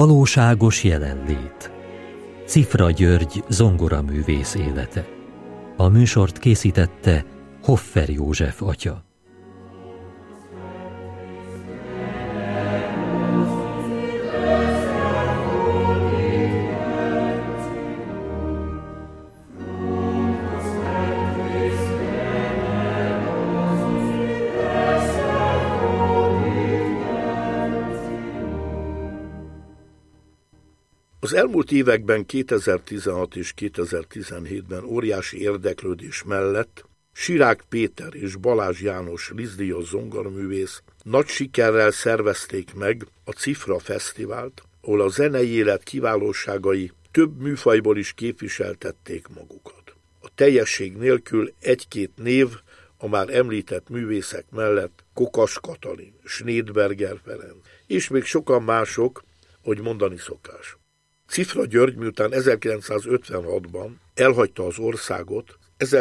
Valóságos jelenlét. Cifra György zongoraművész élete. A műsort készítette Hoffer József atya. Az elmúlt években 2016 és 2017-ben óriási érdeklődés mellett Sirák Péter és Balázs János Liszt-díjas zongoraművész nagy sikerrel szervezték meg a Cifra Fesztivált, ahol a zenei élet kiválóságai több műfajból is képviseltették magukat. A teljesség nélkül egy-két név a már említett művészek mellett Kokas Katalin, Snédberger Ferenc, és még sokan mások, hogy mondani szokás. Cifra György miután 1956-ban elhagyta az országot,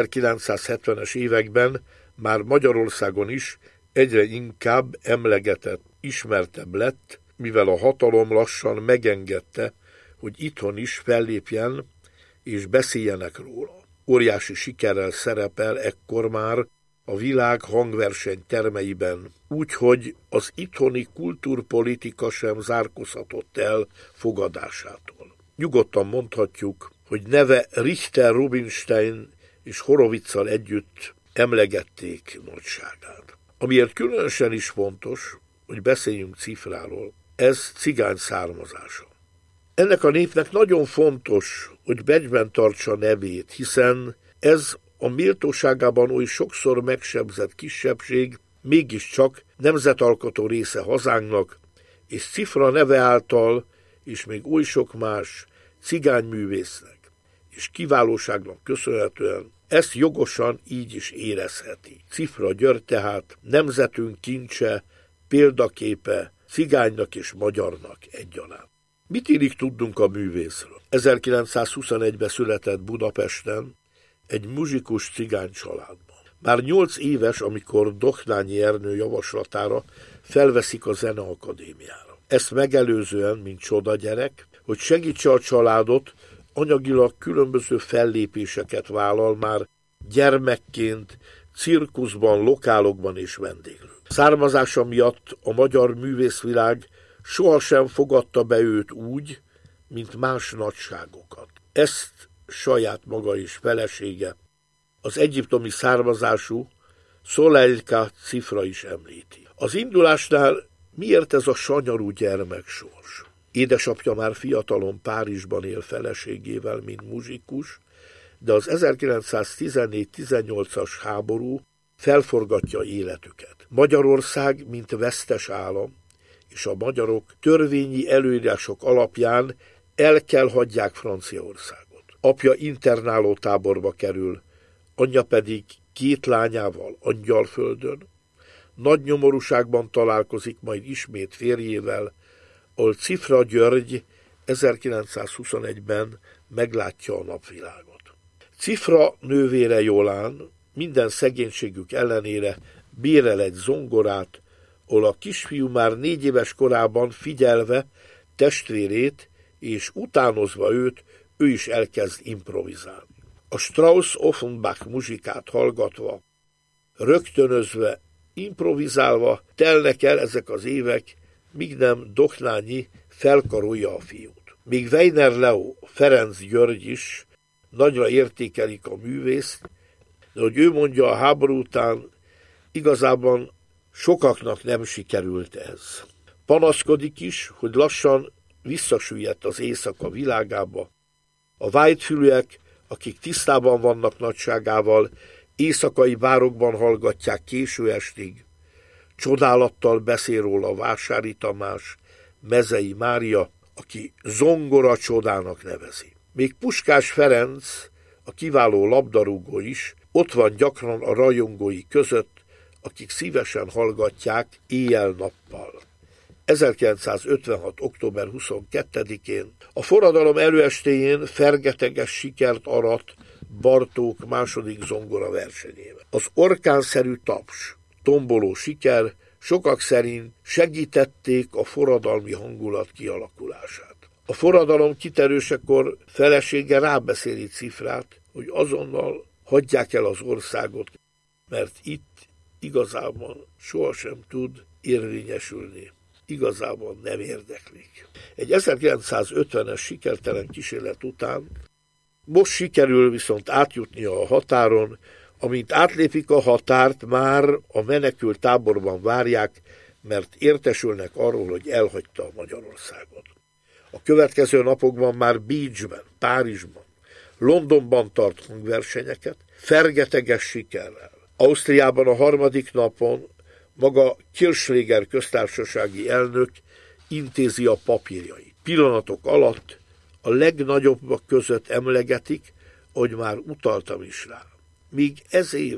1970-es években már Magyarországon is egyre inkább emlegetett, ismertebb lett, mivel a hatalom lassan megengedte, hogy itthon is fellépjen és beszéljenek róla. Óriási sikerrel szerepel ekkor már a világ hangverseny termeiben, úgyhogy az itthoni kultúrpolitika sem zárkózhatott el fogadásától. Nyugodtan mondhatjuk, hogy neve Richter, Rubinstein és Horowitzal együtt emlegették nagyságát. Amiért különösen is fontos, hogy beszéljünk Cifráról, ez cigány származása. Ennek a népnek nagyon fontos, hogy becsben tartsa nevét, hiszen ez a méltóságában oly sokszor megsebzett kisebbség mégiscsak nemzetalkotó része hazánknak, és Cifra neve által, és még oly sok más cigányművésznek és kiválóságnak köszönhetően ezt jogosan így is érezheti. Cifra György tehát nemzetünk kincse, példaképe cigánynak és magyarnak egyaránt. Mit illik tudnunk a művészről? 1921-ben született Budapesten, egy muzsikus cigány családban. Már 8 éves, amikor Doknányi Ernő javaslatára felveszik a Zeneakadémiára. Ezt megelőzően, mint csodagyerek, hogy segítse a családot, anyagilag különböző fellépéseket vállal már gyermekként, cirkuszban, lokálokban és vendéglő. Származása miatt a magyar művészvilág sohasem fogadta be őt úgy, mint más nagyságokat. Ezt saját maga és felesége, az egyiptomi származású Szolejka Cifra is említi. Az indulásnál miért ez a sanyarú gyermeksors? Édesapja már fiatalon Párizsban él feleségével, mint muzsikus, de az 1914-18-as háború felforgatja életüket. Magyarország, mint vesztes állam, és a magyarok törvényi előírások alapján el kell hagyják Franciaországot. Apja internáló táborba kerül, anyja pedig 2 lányával Angyalföldön. Nagy nyomorúságban találkozik majd ismét férjével, ahol Cifra György 1921-ben meglátja a napvilágot. Cifra nővére Jolán minden szegénységük ellenére bérel egy zongorát, ahol a kisfiú már 4 éves korában figyelve testvérét és utánozva őt, ő is elkezd improvizálni. A Strauss-Offenbach muzsikát hallgatva, rögtönözve, improvizálva telnek el ezek az évek, míg nem Doknányi felkarolja a fiút. Míg Weiner Leo, Ferenc György is nagyra értékelik a művészt, de hogy ő mondja, a háború után igazában sokaknak nem sikerült ez. Panaszkodik is, hogy lassan visszasüllyedt az éjszaka világába. A vájtfülűek, akik tisztában vannak nagyságával, éjszakai bárokban hallgatják késő estig. Csodálattal beszél róla Vásári Tamás, Mezei Mária, aki zongora csodának nevezi. Még Puskás Ferenc, a kiváló labdarúgó is, ott van gyakran a rajongói között, akik szívesen hallgatják éjjel-nappal. 1956. október 22-én a forradalom előestéjén fergeteges sikert arat Bartók második zongora versenyével. Az orkánszerű taps, tomboló siker sokak szerint segítették a forradalmi hangulat kialakulását. A forradalom kiterősekor felesége rábeszéli Cifrát, hogy azonnal hagyják el az országot, mert itt igazából sohasem tud érvényesülni. Igazából nem érdeklik. Egy 1950-es sikertelen kísérlet után most sikerül viszont átjutnia a határon, amint átlépik a határt, már a menekült táborban várják, mert értesülnek arról, hogy elhagyta Magyarországot. A következő napokban már Bécsben, Párizsban, Londonban tart hangversenyeket, fergeteges sikerrel. Ausztriában a harmadik napon maga Kirchschläger köztársasági elnök intézi a papírjait. Pillanatok alatt a legnagyobbak között emlegetik, ahogy már utaltam is rá. Míg ez év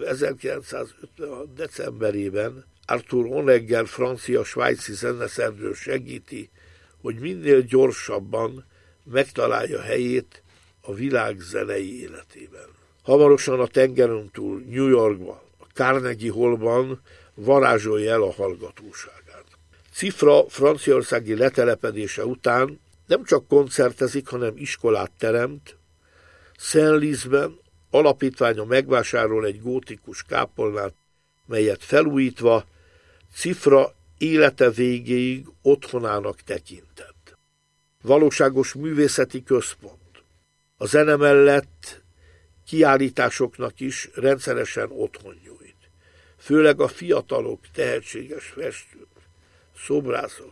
1956. decemberében Arthur Honegger francia-svájci zeneszerző segíti, hogy minél gyorsabban megtalálja helyét a világ zenei életében. Hamarosan a tengeren túl New Yorkban, a Carnegie Hallban varázsolja el a hallgatóságát. Cifra franciaországi letelepedése után nem csak koncertezik, hanem iskolát teremt. Saint-Lizben alapítványa megvásárol egy gótikus kápolnát, melyet felújítva Cifra élete végéig otthonának tekintett. Valóságos művészeti központ. A zene mellett kiállításoknak is rendszeresen otthon nyújt. Főleg a fiatalok, tehetséges festők, szobrászok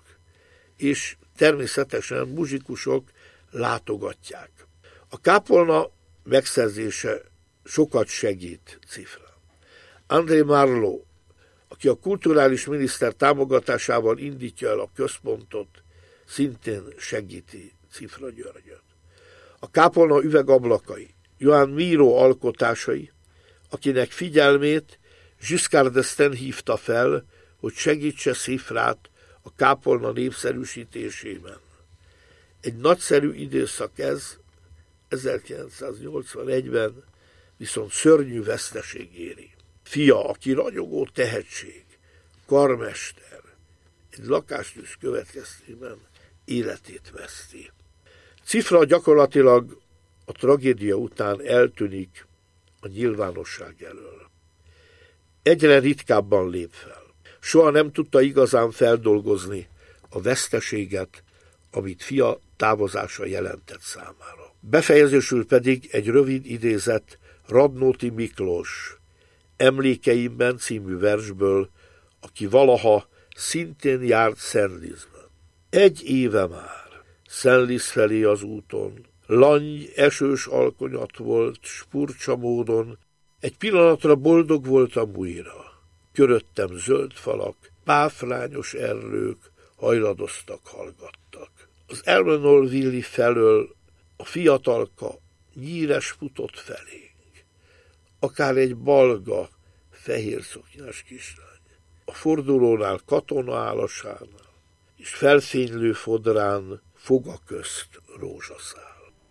és természetesen muzsikusok látogatják. A kápolna megszerzése sokat segít Cifra. André Marlot, aki a kulturális miniszter támogatásával indítja el a központot, szintén segíti Cifra Györgyöt. A kápolna üvegablakai, Johann Miro alkotásai, akinek figyelmét Giscard d'Estaing hívta fel, hogy segítse Cifrát a kápolna népszerűsítésében. Egy nagyszerű időszak ez, 1981-ben viszont szörnyű veszteség éri. Fia, aki ragyogó tehetség, karmester, egy lakástűz következtében életét veszti. Cifra gyakorlatilag a tragédia után eltűnik a nyilvánosság elől. Egyre ritkábban lép fel. Soha nem tudta igazán feldolgozni a veszteséget, amit fia távozása jelentett számára. Befejezésül pedig egy rövid idézet Radnóti Miklós Emlékeimben című versből, aki valaha szintén járt Saint-Lizben. 1 éve már Saint-Liz felé az úton, langy, esős alkonyat volt, spurcsa módon, egy pillanatra boldog voltam újra. Köröttem zöld falak, páfrányos erlők hajladoztak, hallgattak. Az Elmenolvilli felől a fiatalka nyíres futott felénk. Akár egy balga, fehér szoknyás kislány. A fordulónál katona állasánál, és felfénylő fodrán foga közt rózsaszál.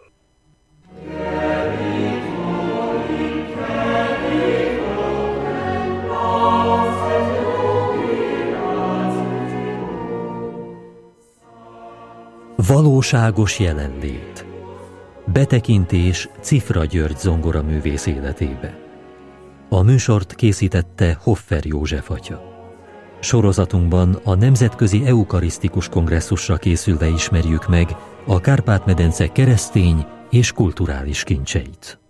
Valóságos jelenlét. Betekintés Cifra György zongoraművész életébe. A műsort készítette Hoffer József atya. Sorozatunkban a Nemzetközi Eukarisztikus Kongresszusra készülve ismerjük meg a Kárpát-medence keresztény és kulturális kincseit.